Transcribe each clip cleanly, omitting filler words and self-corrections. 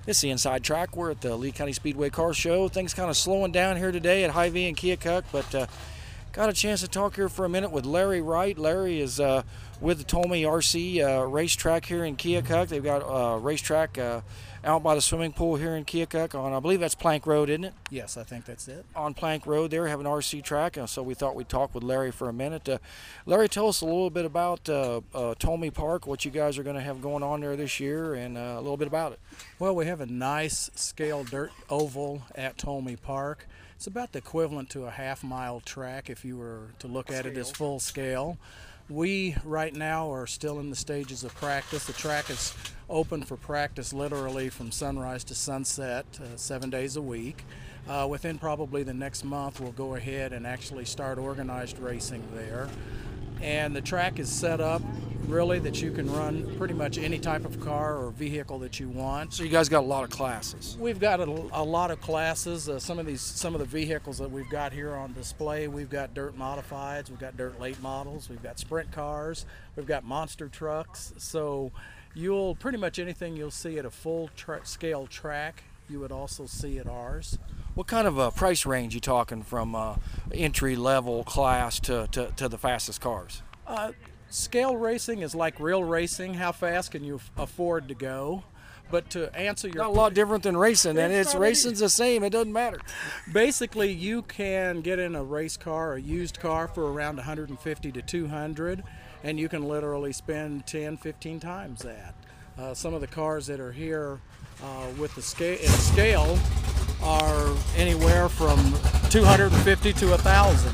It's the Inside Track. We're at the Lee County Speedway Car Show. Things kind of slowing down here today at Hy-Vee and Keokuk, but got a chance to talk here for a minute with Larry Wright. Larry is with the Tolme RC racetrack here in Keokuk. They've got a racetrack out by the swimming pool here in Keokuk on, I believe that's Plank Road, isn't it? Yes, I think that's it. On Plank Road there, have an RC track, so we thought we'd talk with Larry for a minute. Larry, tell us a little bit about Tolme Park, what you guys are going to have going on there this year, and a little bit about it. Well, we have a nice scale dirt oval at Tolme Park. It's about the equivalent to a half-mile track if you were to look at it as full scale. We, right now, are still in the stages of practice. The track is open for practice literally from sunrise to sunset, 7 days a week. Within probably the next month, we'll go ahead and actually start organized racing there. And the track is set up really that you can run pretty much any type of car or vehicle that you want. So you guys got a lot of classes. We've got a lot of classes. Some of the vehicles that we've got here on display, we've got dirt modifieds, we've got dirt late models, we've got sprint cars, we've got monster trucks. So you'll pretty much anything you'll see at a full scale track, you would also see at ours. What kind of a price range you talking from entry level class to the fastest cars? Scale racing is like real racing. How fast can you afford to go? But to answer your not a lot different than racing, and it's racing's the same. It doesn't matter. Basically, you can get in a race car, a used car, for around 150 to 200, and you can literally spend 10, 15 times that. Some of the cars that are here with the scale are anywhere from 250 to 1,000.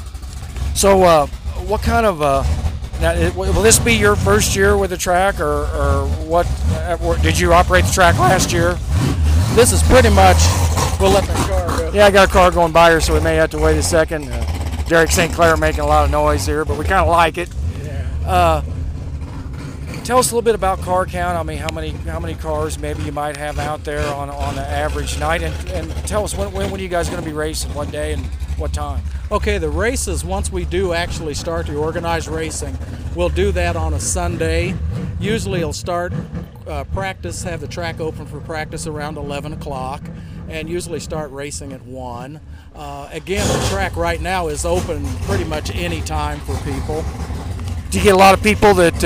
So, what kind of now, will this be your first year with the track, or what? Did you operate the track last year? This is pretty much. We'll let that car go. Yeah, I got a car going by here, so we may have to wait a second. Derek St. Clair making a lot of noise here, but we kind of like it. Yeah. Tell us a little bit about car count. I mean, how many cars maybe you might have out there on an average night, and tell us when are you guys going to be racing? What day and what time? Okay, the races, once we do actually start the organized racing, we'll do that on a Sunday. Usually it'll start practice, have the track open for practice around 11 o'clock, and usually start racing at 1. Again, the track right now is open pretty much any time for people. Do you get a lot of people that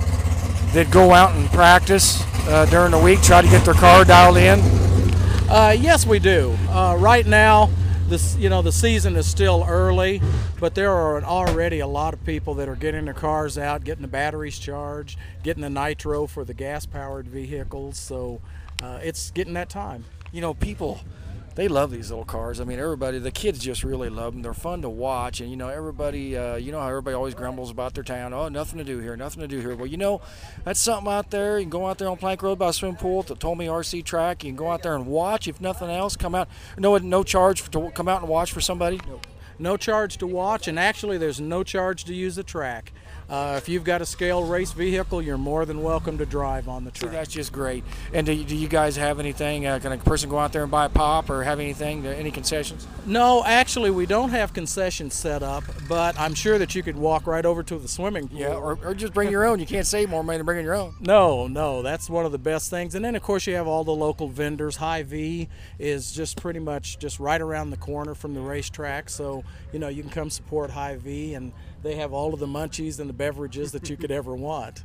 go out and practice during the week, try to get their car dialed in? Yes, we do. Right now, the season is still early, but there are already a lot of people that are getting their cars out, getting the batteries charged, getting the nitro for the gas-powered vehicles. So it's getting that time. You know, people, they love these little cars. I mean, everybody, the kids just really love them. They're fun to watch, and everybody, you know how everybody always grumbles about their town. Oh, nothing to do here, nothing to do here. Well, that's something out there. You can go out there on Plank Road by the swimming pool at the Tolme RC track. You can go out there and watch. If nothing else, come out. No charge to come out and watch for somebody. No charge to watch, and actually, there's no charge to use the track. If you've got a scale race vehicle, you're more than welcome to drive on the track. See, that's just great. And do you guys have anything? Can a person go out there and buy a pop or have anything, any concessions? No, actually, we don't have concessions set up, but I'm sure that you could walk right over to the swimming pool. Yeah, or just bring your own. You can't save more money than bringing your own. No, that's one of the best things. And then, of course, you have all the local vendors. Hy-Vee is just pretty much just right around the corner from the racetrack, so, you can come support Hy-Vee, and they have all of the munchies and the beverages that you could ever want.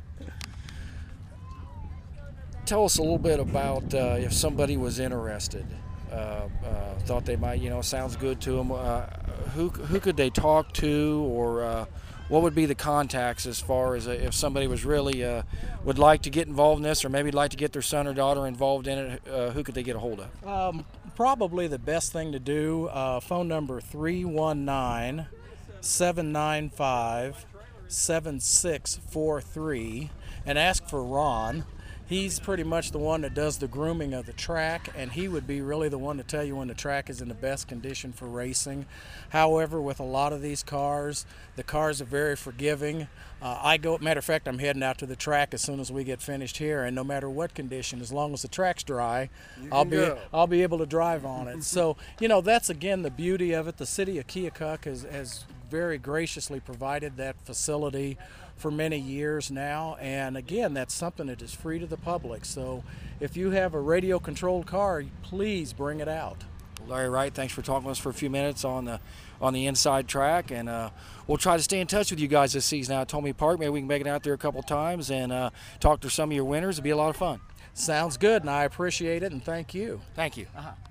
Tell us a little bit about if somebody was interested, thought they might, sounds good to them. Who could they talk to, or what would be the contacts as far as if somebody was really would like to get involved in this, or maybe like to get their son or daughter involved in it? Who could they get a hold of? Probably the best thing to do, phone number 319-795-7643, and ask for Ron. He's pretty much the one that does the grooming of the track, and he would be really the one to tell you when the track is in the best condition for racing. However, with a lot of these cars, the cars are very forgiving. Matter of fact, I'm heading out to the track as soon as we get finished here, and no matter what condition, as long as the track's dry, I'll be able to drive on it. So, that's again the beauty of it. The city of Keokuk has very graciously provided that facility for many years now, and again, that's something that is free to the public. So if you have a radio controlled car, please bring it out. Larry Wright, thanks for talking with us for a few minutes on the inside track, and we'll try to stay in touch with you guys this season out at Tomey Park. Maybe we can make it out there a couple times and talk to some of your winners. It'll be a lot of fun. Sounds good, and I appreciate it, and thank you. Thank you. Uh-huh.